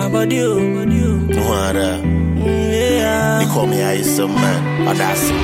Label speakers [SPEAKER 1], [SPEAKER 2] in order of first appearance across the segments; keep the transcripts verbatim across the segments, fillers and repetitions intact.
[SPEAKER 1] body, oh.
[SPEAKER 2] What uh?
[SPEAKER 1] Yeah.
[SPEAKER 2] They call me I some man. Oh, that's it.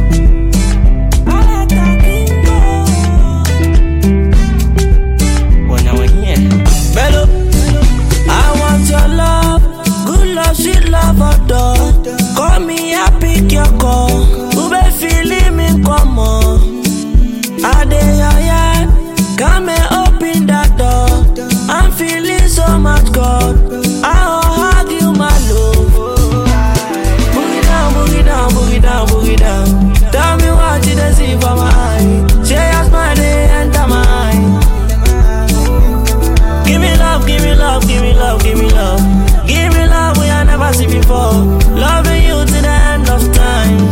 [SPEAKER 1] Bello, I want your love, good love, sweet love, adore. Call me, I pick your call. Who be feeling me, come on. I dey your yard, come and open that door. I'm feeling so much God, I'll hug you, my love. Boogie down, boogie down, boogie down, boogie down. Tell me what you see for my eye. Say your smile, they enter my eye. Give me love, give me love, give me love, give me love. Give me love we I never see before. Loving you to the end of time.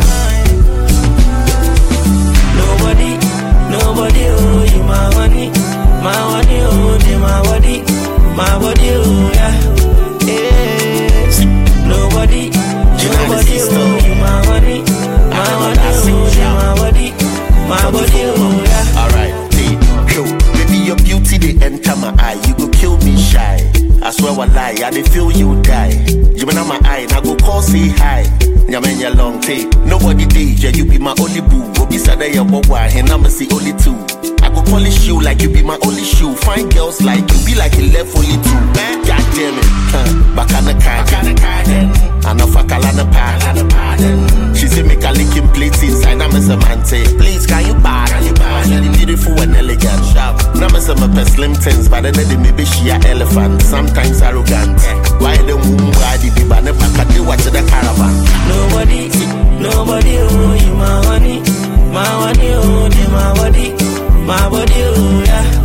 [SPEAKER 1] Nobody, nobody, oh, you my honey. My honey, oh, you my body. My body, oh, yeah. Yeah. Nobody, nobody, oh, you my honey. My honey, oh, you my body. My body, oh, yeah.
[SPEAKER 2] Alright, hey, yo, baby, your beauty, they enter my eye. You go kill me shy. I swear I lie, I dey feel you die. You been on my eye, now go call say hi. Nyamen ya long take, nobody D J, you be my only boo. Go be sada ya wawa, and I'ma see only two. I go polish you like you be my only shoe. Fine girls like you, be like you left only two. God damn it, huh? Back on the car, I know fuck all on the pad. She say make a licking plates inside, I'm a Samantha. Please, can you buy? Can you buy? You're beautiful and elegant. Now I'm a slim tens, but then maybe she a elephant. Sometimes arrogant. Why the moon body be banner pack a do watch the caravan?
[SPEAKER 1] Nobody, nobody, oh, you my honey. My honey, oh, you my body. My body, oh, yeah.